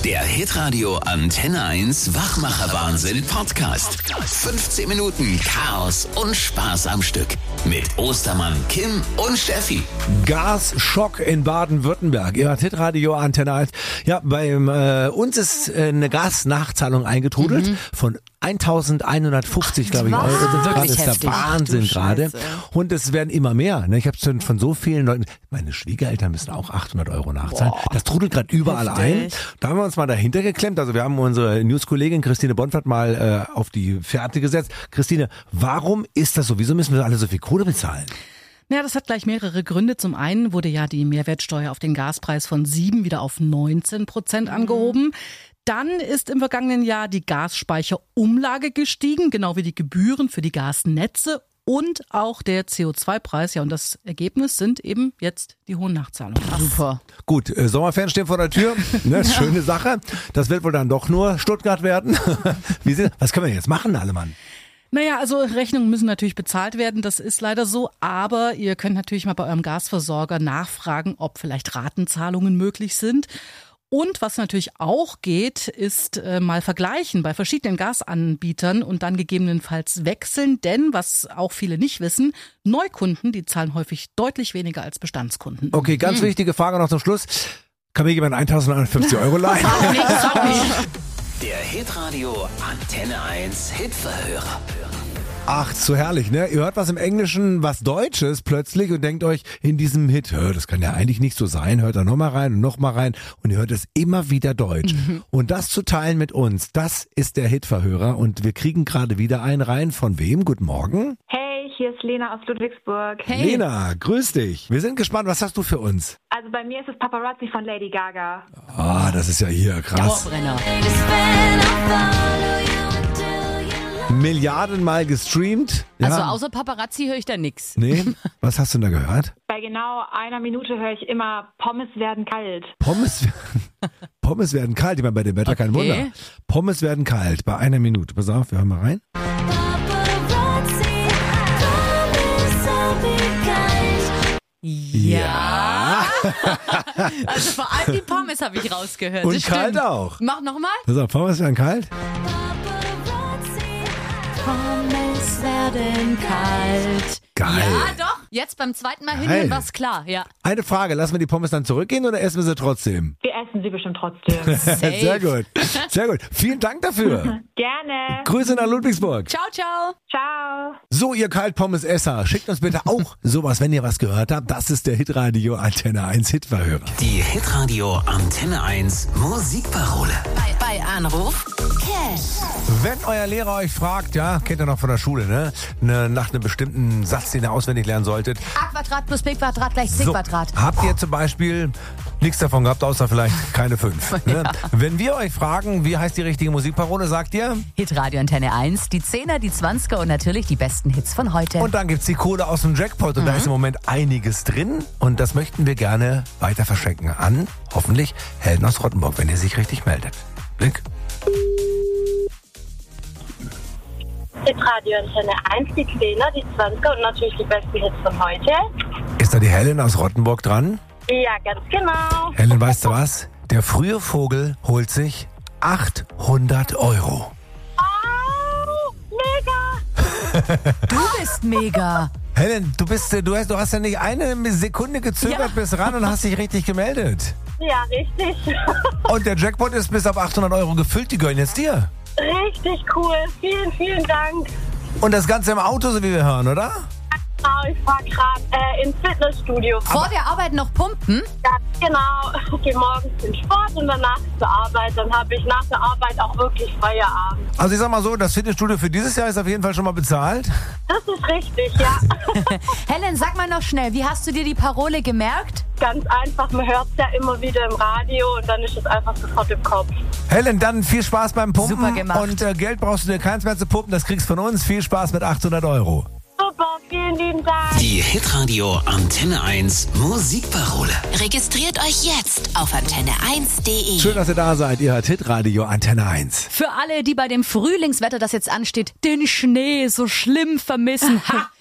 Der Hitradio Antenne 1 Wachmacher-Wahnsinn Podcast. 15 Minuten Chaos und Spaß am Stück. Mit Ostermann, Kim und Steffi. Gasschock in Baden-Württemberg. Ihr hört Hitradio Antenne 1. Ja, bei uns ist eine Gasnachzahlung eingetrudelt von 1.150, glaube ich, Euro. Das ist der Wahnsinn gerade. Und es werden immer mehr. Ich habe es von so vielen Leuten. Meine Schwiegereltern müssen auch 800 Euro nachzahlen. Boah, das trudelt gerade überall ein. Da haben wir uns mal dahinter geklemmt. Also wir haben unsere Newskollegin Christine Bonfert mal auf die Fährte gesetzt. Christine, warum ist das so? Wieso müssen wir alle so viel Kohle bezahlen? Ja, das hat gleich mehrere Gründe. Zum einen wurde ja die Mehrwertsteuer auf den Gaspreis von 7 wieder auf 19% angehoben. Dann ist im vergangenen Jahr die Gasspeicherumlage gestiegen, genau wie die Gebühren für die Gasnetze und auch der CO2-Preis. Ja, und das Ergebnis sind eben jetzt die hohen Nachzahlungen. Super. Gut, Sommerferien stehen vor der Tür. Ne, schöne Sache. Das wird wohl dann doch nur Stuttgart werden. Was können wir jetzt machen, alle Mann? Naja, also Rechnungen müssen natürlich bezahlt werden, das ist leider so, aber ihr könnt natürlich mal bei eurem Gasversorger nachfragen, ob vielleicht Ratenzahlungen möglich sind. Und was natürlich auch geht, ist mal vergleichen bei verschiedenen Gasanbietern und dann gegebenenfalls wechseln. Denn, was auch viele nicht wissen, Neukunden, die zahlen häufig deutlich weniger als Bestandskunden. Okay, ganz wichtige Frage noch zum Schluss. Kann mir jemand 1.150 Euro leihen? Der Hitradio Antenne 1 Hitverhörer. Ach, so herrlich, ne? Ihr hört was im Englischen, was Deutsches plötzlich und denkt euch in diesem Hit, das kann ja eigentlich nicht so sein, hört da nochmal rein und nochmal rein und ihr hört es immer wieder Deutsch. Und das zu teilen mit uns, das ist der Hitverhörer und wir kriegen gerade wieder einen rein. Von wem? Guten Morgen. Hey, hier ist Lena aus Ludwigsburg. Hey. Lena, grüß dich. Wir sind gespannt, was hast du für uns? Also bei mir ist es Paparazzi von Lady Gaga. Ah, das ist ja hier krass. Milliardenmal gestreamt. Ja. Also außer Paparazzi höre ich da nix. Nee, was hast du denn da gehört? Bei genau einer Minute höre ich immer, Pommes werden kalt. Pommes werden kalt. Ich meine, bei dem Wetter kein Wunder. Pommes werden kalt bei einer Minute. Pass auf, wir hören mal rein. Ja. Also vor allem die Pommes habe ich rausgehört. Und das kalt stimmt. auch. Mach nochmal. Pass auf, Pommes werden kalt. Pommes werden kalt. Geil. Ja, doch. Jetzt beim zweiten Mal Geil. hinhören war's klar. Ja. Eine Frage, lassen wir die Pommes dann zurückgehen oder essen wir sie trotzdem? Wir essen sie bestimmt trotzdem. Sehr gut. Sehr gut. Vielen Dank dafür. Gerne. Grüße nach Ludwigsburg. Ciao, ciao. Ciao. So, ihr Kaltpommes-Esser, schickt uns bitte auch sowas, wenn ihr was gehört habt. Das ist der Hitradio Antenne 1 Hitverhörer. Die Hitradio Antenne 1 Musikparole. Bei Anruf Cash. Wenn euer Lehrer euch fragt, ja, kennt ihr noch von der Schule, ne? Nach einem bestimmten Satz, den ihr auswendig lernen solltet. A Quadrat plus B Quadrat gleich C So, Quadrat. habt ihr zum Beispiel nichts davon gehabt, außer vielleicht keine 5. Ne? Wenn wir euch fragen, wie heißt die richtige Musikparole, sagt ihr? Hitradio Antenne 1, die 10er, die 20er und natürlich die besten Hits von heute. Und dann gibt's die Kohle aus dem Jackpot und da ist im Moment einiges drin und das möchten wir gerne weiter verschenken an, hoffentlich, Helden aus Rottenburg, wenn ihr sich richtig meldet. Blick. Radio Antenne 1, die 10er, die 20er und natürlich die besten Hits von heute. Ist da die Helen aus Rottenburg dran? Ja, ganz genau. Helen, weißt du was? Der frühe Vogel holt sich 800 Euro. Oh, mega. Du bist mega. Helen, du hast ja nicht eine Sekunde gezögert bis ran und hast dich richtig gemeldet. Ja, richtig. Und der Jackpot ist bis auf 800 Euro gefüllt, die gehören jetzt dir. Richtig cool. Vielen, vielen Dank. Und das Ganze im Auto, so wie wir hören, oder? Ich fahre gerade ins Fitnessstudio. Vor der Arbeit noch pumpen? Ganz genau. Ich gehe morgens zum Sport und danach zur Arbeit. Dann habe ich nach der Arbeit auch wirklich Feierabend. Also ich sag mal so, das Fitnessstudio für dieses Jahr ist auf jeden Fall schon mal bezahlt. Das ist richtig, ja. Helen, sag mal noch schnell, wie hast du dir die Parole gemerkt? Ganz einfach, man hört es ja immer wieder im Radio und dann ist es einfach sofort im Kopf. Helen, dann viel Spaß beim Pumpen. Super gemacht. Und Geld brauchst du dir keins mehr zu pumpen, das kriegst von uns. Viel Spaß mit 800 Euro. Super, vielen lieben Dank. Die Hitradio Antenne 1 Musikparole. Registriert euch jetzt auf antenne1.de. Schön, dass ihr da seid. Ihr hört Hitradio Antenne 1. Für alle, die bei dem Frühlingswetter, das jetzt ansteht, den Schnee so schlimm vermissen. Ha!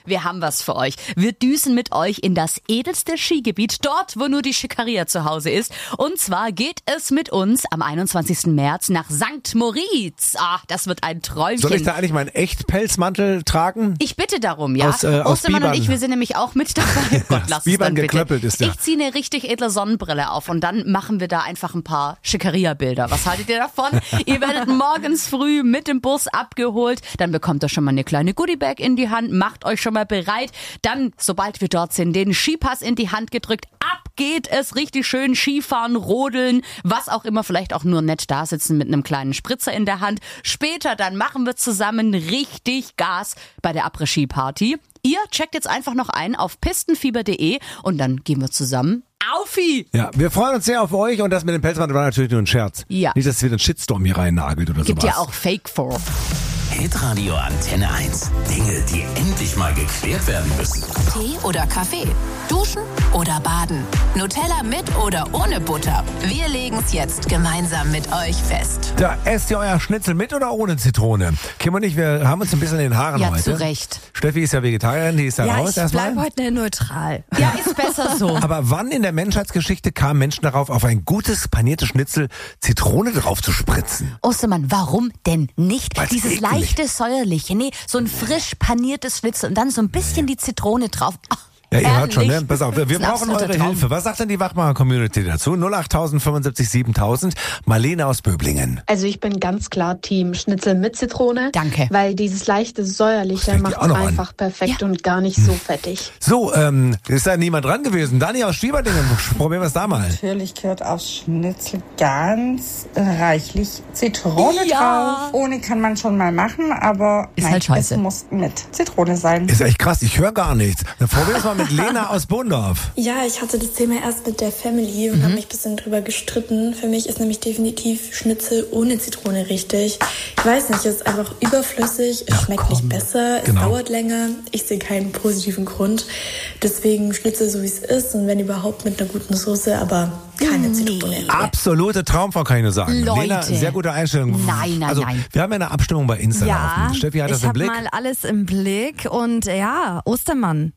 wir haben was für euch. Wir düsen mit euch in das edelste Skigebiet, dort, wo nur die Schickeria zu Hause ist. Und zwar geht es mit uns am 21. März nach St. Moritz. Das wird ein Träumchen. Soll ich da eigentlich meinen Echtpelzmantel tragen? Ich bitte darum, ja. Aus Ostermann und Bibern. ich, wir sind nämlich auch mit dabei. Gott, lass es Bibern dann bitte. geklöppelt ist der. Ich ziehe eine richtig edle Sonnenbrille auf und dann machen wir da einfach ein paar Schickeria-Bilder. Was haltet ihr davon? Ihr werdet morgens früh mit dem Bus abgeholt, dann bekommt ihr schon mal eine kleine Goodiebag in die Hand, macht euch schon mal bereit. Dann, sobald wir dort sind, den Skipass in die Hand gedrückt, ab geht es richtig schön Skifahren, rodeln, was auch immer, vielleicht auch nur nett da sitzen mit einem kleinen Spritzer in der Hand. Später dann machen wir zusammen richtig Gas bei der Après-Ski-Party. Ihr checkt jetzt einfach noch ein auf pistenfieber.de und dann gehen wir zusammen Aufi! Ja, wir freuen uns sehr auf euch und das mit dem Pelzmantel war natürlich nur ein Scherz. Ja. Nicht, dass es wieder einen Shitstorm hier rein nagelt oder Gibt sowas. ja auch Fake vor. Hitradio Antenne 1. Dinge, die endlich mal geklärt werden müssen. Tee oder Kaffee? Duschen oder baden? Nutella mit oder ohne Butter? Wir legen's jetzt gemeinsam mit euch fest. Da esst ihr euer Schnitzel mit oder ohne Zitrone? Kim und ich, wir haben uns ein bisschen in den Haaren Ja, heute. zu Recht. Steffi ist ja Vegetarierin, die ist da raus ich erstmal. bleib heute neutral. Ja, ist besser so. Aber wann in der Menschheitsgeschichte kamen Menschen darauf, auf ein gutes paniertes Schnitzel Zitrone drauf zu spritzen? Ostermann, warum denn nicht? Weil's Dieses eklig. leichte Säuerliche, nee, so ein frisch paniertes Schnitzel und dann so ein bisschen die Zitrone drauf. Ja, ihr hört schon, ne? Herrlich. Pass auf, wir Das ist ein brauchen absoluter eure Traum. Hilfe. Was sagt denn die Wachmacher-Community dazu? 08000 75 7000. Marlene aus Böblingen. Also ich bin ganz klar Team Schnitzel mit Zitrone. Danke. Weil dieses leichte Säuerliche fängt die macht auch noch an. einfach perfekt und gar nicht so fettig. So, ist da niemand dran gewesen? Dani aus Schwieberdingen, probieren wir es da mal. Natürlich gehört aufs Schnitzel ganz reichlich Zitrone Ja. drauf. Ohne kann man schon mal machen, aber Ist nein, halt scheiße. es muss mit Zitrone sein. Ist echt krass, ich höre gar nichts. Dann probieren wir es mal mit Lena aus Bundorf. Ja, ich hatte das Thema erst mit der Family und habe mich ein bisschen drüber gestritten. Für mich ist nämlich definitiv Schnitzel ohne Zitrone richtig. Ich weiß nicht, es ist einfach überflüssig, es schmeckt nicht besser, Genau. es dauert länger. Ich sehe keinen positiven Grund. Deswegen Schnitzel so wie es ist und wenn überhaupt mit einer guten Soße, aber keine Zitrone. Absolute Traumfrau, kann ich nur sagen. Leute. Lena, sehr gute Einstellung. Nein. Also, wir haben ja eine Abstimmung bei Insta Ja, laufen. Steffi hat das ich im habe Blick. mal alles im Blick und ja, Ostermann.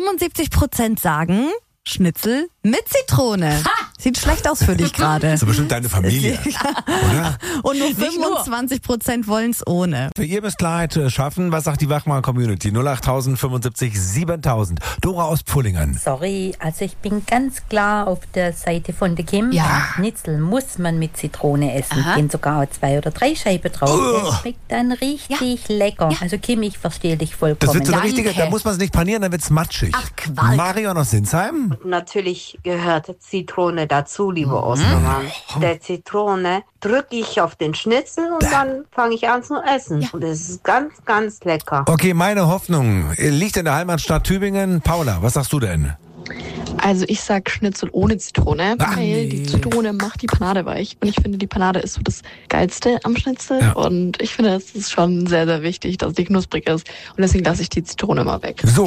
75% sagen Schnitzel mit Zitrone. Sieht schlecht aus für dich gerade. Das ist bestimmt deine Familie, oder? Und nur Nicht nur. 25% wollen es ohne. Für ihr müsst Klarheit schaffen. Was sagt die Wachmacher-Community? 08000 75 7000. Dora aus Pfullingen. Sorry, also ich bin ganz klar auf der Seite von der Kim. Ja. Schnitzel muss man mit Zitrone essen. Aha. Gehen sogar 2 oder 3 Scheiben drauf. Das schmeckt dann richtig lecker. Ja. Also Kim, ich verstehe dich Das vollkommen. wird so eine Danke. richtige, da muss man es nicht panieren, dann wird's matschig. Ach, Quark. Marion aus Sinsheim. Natürlich gehört Zitrone dazu, lieber Ostermann. Der Zitrone drücke ich auf den Schnitzel und dann fange ich an zu essen. Ja. Und es ist ganz, ganz lecker. Okay, meine Hoffnung liegt in der Heimatstadt Tübingen. Paula, was sagst du denn? Also ich sag Schnitzel ohne Zitrone, weil die Zitrone macht die Panade weich. Und ich finde, die Panade ist so das Geilste am Schnitzel. Ja. Und ich finde, es ist schon sehr, sehr wichtig, dass die knusprig ist. Und deswegen lasse ich die Zitrone mal weg. So,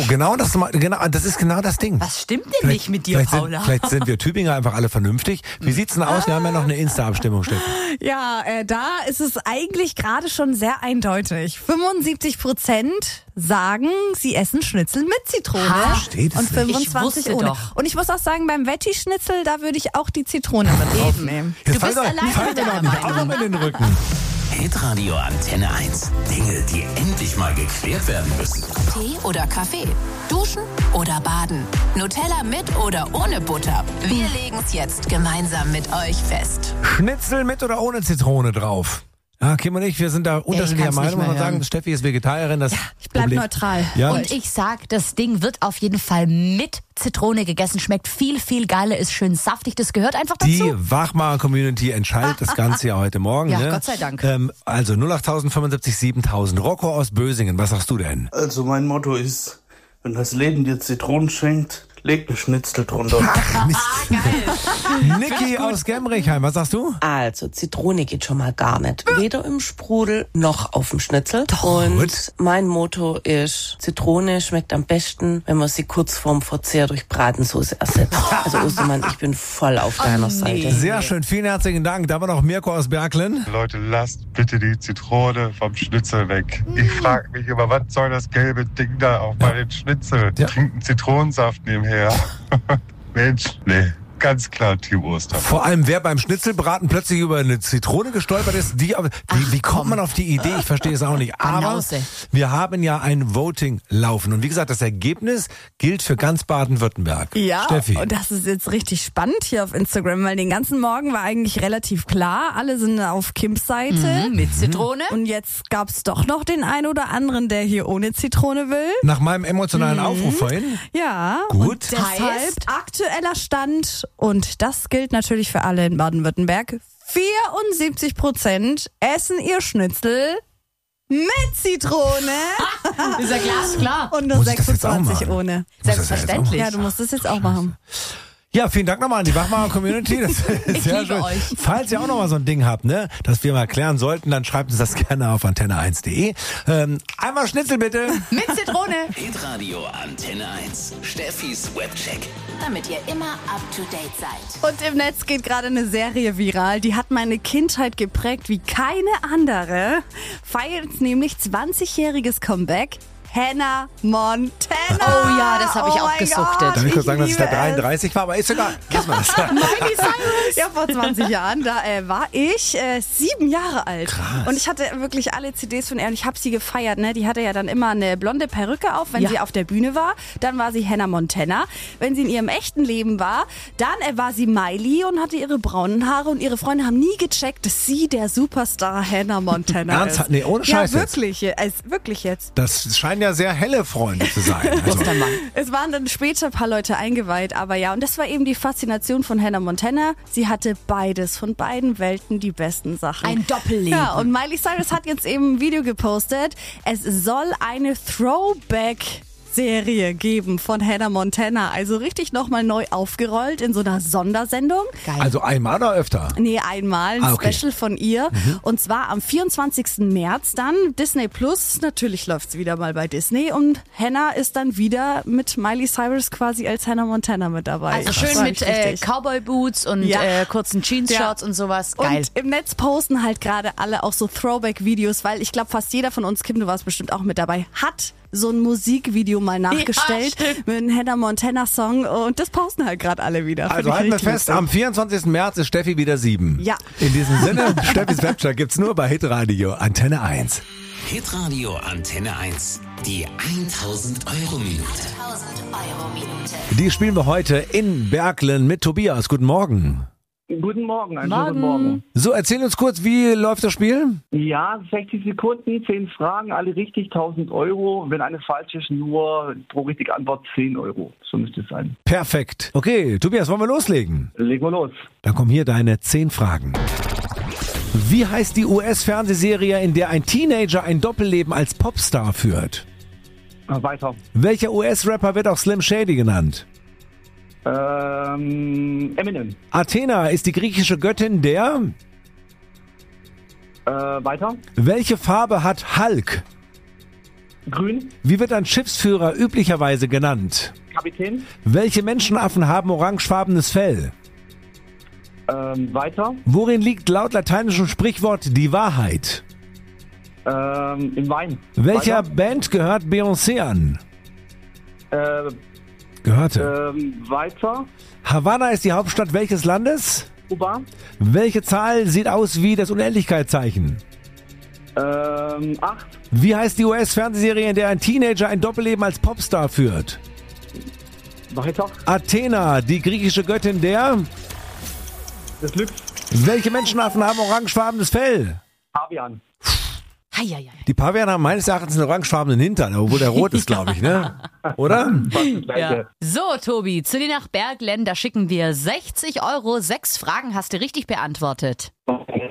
das ist genau das Ding. Was stimmt denn nicht mit dir, Paula? Vielleicht sind wir Tübinger einfach alle vernünftig. Wie sieht's denn aus? Wir haben ja noch eine Insta-Abstimmung, Steffi. Ja, da ist es eigentlich gerade schon sehr eindeutig. 75% sagen, sie essen Schnitzel mit Zitrone. Steht es und nicht. 25 Ich wusste ohne. doch. Und ich muss auch sagen, beim Veggie-Schnitzel, da würde ich auch die Zitrone mit draufnehmen. Jetzt Du bist fall allein mit mir deiner doch nicht Meinung. auch in den Rücken. Hitradio Antenne 1. Dinge, die endlich mal geklärt werden müssen. Tee oder Kaffee? Duschen oder baden? Nutella mit oder ohne Butter? Wir legen's jetzt gemeinsam mit euch fest. Schnitzel mit oder ohne Zitrone drauf? Ja, Kim und ich, wir sind da unterschiedlicher kann's nicht Meinung. mehr Man sagen, hören. Steffi ist Vegetarierin. Das Ich bleib Problem. neutral. Ja. Und ich sag, das Ding wird auf jeden Fall mit Zitrone gegessen. Schmeckt viel, viel geiler, ist schön saftig. Das gehört einfach dazu. Die Wachmacher-Community entscheidet das Ganze ja heute Morgen. Ja, ne? Gott sei Dank. Also 08000 75 7000. Rocco aus Bösingen, was sagst du denn? Also mein Motto ist, wenn das Leben dir Zitronen schenkt, legt ein Schnitzel drunter. Niki aus Gemrichheim, was sagst du? Also, Zitrone geht schon mal gar nicht. Weder im Sprudel noch auf dem Schnitzel. Und mein Motto ist, Zitrone schmeckt am besten, wenn man sie kurz vorm Verzehr durch Bratensauce ersetzt. Also Ostermann, ich bin voll auf deiner Seite. Sehr schön, vielen herzlichen Dank. Da war noch Mirko aus Berglen. Leute, lasst bitte die Zitrone vom Schnitzel weg. Ich frage mich immer, was soll das gelbe Ding da auf meinen Schnitzel? Trinken Zitronensaft nebenher. Mensch, nee. Ganz klar Team Ostermann. Vor allem, wer beim Schnitzelbraten plötzlich über eine Zitrone gestolpert ist, wie kommt man auf die Idee? Ich verstehe es auch nicht. Aber wir haben ja ein Voting laufen. Und wie gesagt, das Ergebnis gilt für ganz Baden-Württemberg. Ja, Steffi. Und das ist jetzt richtig spannend hier auf Instagram, weil den ganzen Morgen war eigentlich relativ klar. Alle sind auf Kims Seite. Mit Zitrone. Und jetzt gab's doch noch den einen oder anderen, der hier ohne Zitrone will. Nach meinem emotionalen Aufruf vorhin. Ja. Gut. Und deshalb aktueller Stand, und das gilt natürlich für alle in Baden-Württemberg, 74% essen ihr Schnitzel mit Zitrone. Ist ja glasklar. Und nur 26 ohne. Selbstverständlich. Ja, du musst es jetzt auch machen. Ja, vielen Dank nochmal an die Wachmacher-Community. Das ist sehr schön. euch. Falls ihr auch nochmal so ein Ding habt, ne, das wir mal klären sollten, dann schreibt uns das gerne auf antenne1.de. Einmal Schnitzel bitte. Mit Zitrone. Hitradio Antenne 1. Steffis Webcheck. Damit ihr immer up to date seid. Und im Netz geht gerade eine Serie viral, die hat meine Kindheit geprägt wie keine andere. Feiert nämlich 20-jähriges Comeback. Hannah Montana. Oh ja, das habe ich auch gesuchtet. Darf ich kurz sagen, dass ich da 33 war, aber ist egal. Lass mal das. Miley Cyrus. Ja, vor 20 Jahren, da war ich 7 Jahre alt. Krass. Und ich hatte wirklich alle CDs von ihr und ich habe sie gefeiert. Ne? Die hatte ja dann immer eine blonde Perücke auf, wenn sie auf der Bühne war. Dann war sie Hannah Montana. Wenn sie in ihrem echten Leben war, dann war sie Miley und hatte ihre braunen Haare. Und ihre Freunde haben nie gecheckt, dass sie der Superstar Hannah Montana ist. Ernsthaft? Nee, ohne Scheiß ja, wirklich, wirklich jetzt. Das scheinen ja sehr helle Freunde zu sein. Also. Es waren dann später ein paar Leute eingeweiht, aber ja, und das war eben die Faszination von Hannah Montana. Sie hatte beides, von beiden Welten die besten Sachen. Ein Doppelleben. Ja, und Miley Cyrus hat jetzt eben ein Video gepostet. Es soll eine Throwback-Serie geben von Hannah Montana. Also richtig nochmal neu aufgerollt in so einer Sondersendung. Geil. Also einmal oder öfter? Nee, einmal. Ein Special von ihr. Und zwar am 24. März dann. Disney Plus. Natürlich läuft's wieder mal bei Disney. Und Hannah ist dann wieder mit Miley Cyrus quasi als Hannah Montana mit dabei. Also schön mit Cowboy-Boots und kurzen Jeans-Shorts und sowas. Geil. Und im Netz posten halt gerade alle auch so Throwback-Videos, weil ich glaube, fast jeder von uns, Kim, du warst bestimmt auch mit dabei, hat so ein Musikvideo mal nachgestellt mit einem Hannah Montana Song und das posten halt gerade alle wieder. Also halten wir fest, am 24. März ist Steffi wieder 7. Ja. In diesem Sinne, Steffis Webcheck gibt's nur bei Hitradio Antenne 1. Hitradio Antenne 1. Die 1000 Euro Minute. 1000 Euro Minute. Die spielen wir heute in Berglen mit Tobias. Guten Morgen. Guten Morgen, einen guten Morgen. So, erzähl uns kurz, wie läuft das Spiel? Ja, 60 Sekunden, 10 Fragen, alle richtig, 1000 Euro. Wenn eine falsch ist, nur pro richtige Antwort 10 Euro. So müsste es sein. Perfekt. Okay, Tobias, wollen wir loslegen? Legen wir los. Dann kommen hier deine 10 Fragen. Wie heißt die US-Fernsehserie, in der ein Teenager ein Doppelleben als Popstar führt? Weiter. Welcher US-Rapper wird auch Slim Shady genannt? Eminem. Athena ist die griechische Göttin der... Weiter. Welche Farbe hat Hulk? Grün. Wie wird ein Schiffsführer üblicherweise genannt? Kapitän. Welche Menschenaffen haben orangefarbenes Fell? Weiter. Worin liegt laut lateinischem Sprichwort die Wahrheit? Im Wein. Welcher Weiter. Band gehört Beyoncé an? Gehörte. Weiter. Havanna ist die Hauptstadt welches Landes? Kuba. Welche Zahl sieht aus wie das Unendlichkeitszeichen? 8. Wie heißt die US-Fernsehserie, in der ein Teenager ein Doppelleben als Popstar führt? Weiter. Athena, die griechische Göttin der... Des Glücks. Welche Menschenaffen haben orangefarbenes Fell? Pavian. Die Pavian haben meines Erachtens einen orangefarbenen Hintern, obwohl der rot ist, glaube ich, ne? Oder? Ja. So, Tobi, zu dir nach Berglen, da schicken wir 60 Euro. 6 Fragen hast du richtig beantwortet.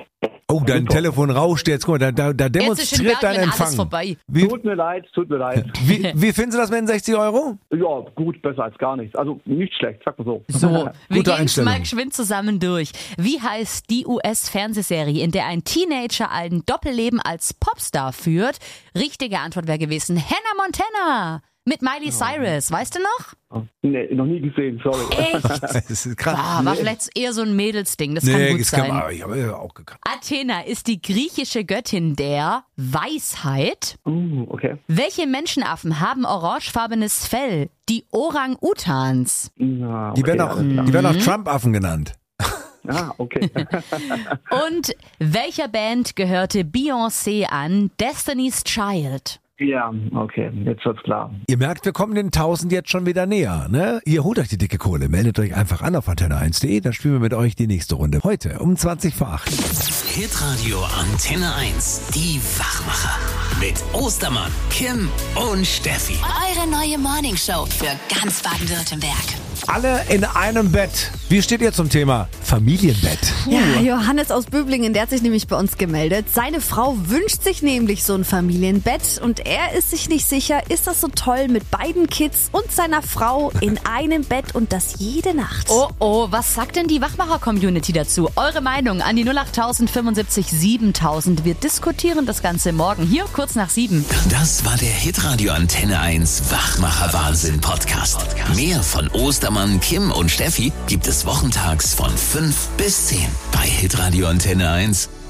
Oh, dein Telefon rauscht jetzt. Guck mal, da demonstriert dein Empfang. Alles vorbei. Tut mir leid. Wie finden Sie das mit den 60 Euro? Ja, gut, besser als gar nichts. Also nicht schlecht, sag mal so. So, wir Gute gehen Einstellung. mal geschwind zusammen durch. Wie heißt die US-Fernsehserie, in der ein Teenager ein Doppelleben als Popstar führt? Richtige Antwort wäre gewesen Hannah Montana mit Miley Cyrus. Weißt du noch? Nee, noch nie gesehen, sorry. Echt? Das ist krass. War vielleicht eher so ein Mädelsding, das kann gut sein. Ich habe ja auch gekannt. Athena ist die griechische Göttin der Weisheit. Okay. Welche Menschenaffen haben orangefarbenes Fell? Die Orang-Utans. Ja, Die werden auch Trump-Affen genannt. Ah, okay. Und welcher Band gehörte Beyoncé an? Destiny's Child. Ja, okay, jetzt wird's klar. Ihr merkt, wir kommen den 1000 jetzt schon wieder näher, ne? Ihr holt euch die dicke Kohle, meldet euch einfach an auf antenne1.de, dann spielen wir mit euch die nächste Runde. Heute um 20 vor 8. Hitradio Antenne 1. Die Wachmacher. Mit Ostermann, Kim und Steffi. Eure neue Morningshow für ganz Baden-Württemberg. Alle in einem Bett. Wie steht ihr zum Thema Familienbett? Ja, Johannes aus Böblingen, der hat sich nämlich bei uns gemeldet. Seine Frau wünscht sich nämlich so ein Familienbett und er ist sich nicht sicher, ist das so toll mit beiden Kids und seiner Frau in einem Bett und das jede Nacht. Oh, was sagt denn die Wachmacher-Community dazu? Eure Meinung an die 08000 75 7000. Wir diskutieren das Ganze morgen hier kurz nach 7. Das war der Hitradio Antenne 1 Wachmacher Wahnsinn Podcast. Mehr von Ostermann, Kim und Steffi gibt es wochentags von 5 bis 10 bei Hitradio Antenne 1.